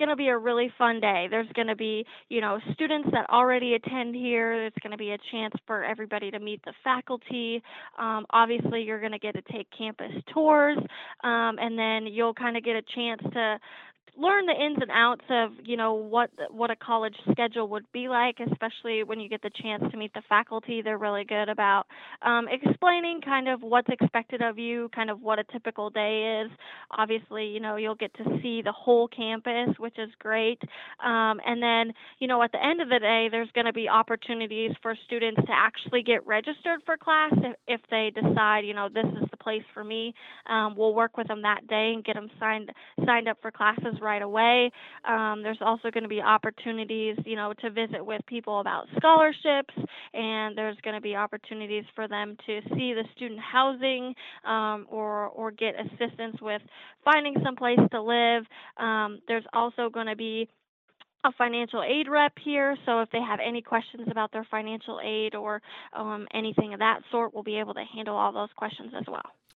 going to be a really fun day. There's going to be, students that already attend here. It's going to be a chance for everybody to meet the faculty. Obviously, you're going to get to take campus tours, and then you'll kind of get a chance to learn the ins and outs of what a college schedule would be like, especially when you get the chance to meet the faculty. They're really good about explaining kind of what's expected of you, kind of what a typical day is. Obviously, you'll get to see the whole campus, which is great. And then, at the end of the day, there's going to be opportunities for students to actually get registered for class if they decide, this is the place for me. We'll work with them that day and get them signed up for classes right away. There's also going to be opportunities, to visit with people about scholarships, and there's going to be opportunities for them to see the student housing, or get assistance with finding some place to live. There's also going to be a financial aid rep here, so if they have any questions about their financial aid or anything of that sort, we'll be able to handle all those questions as well.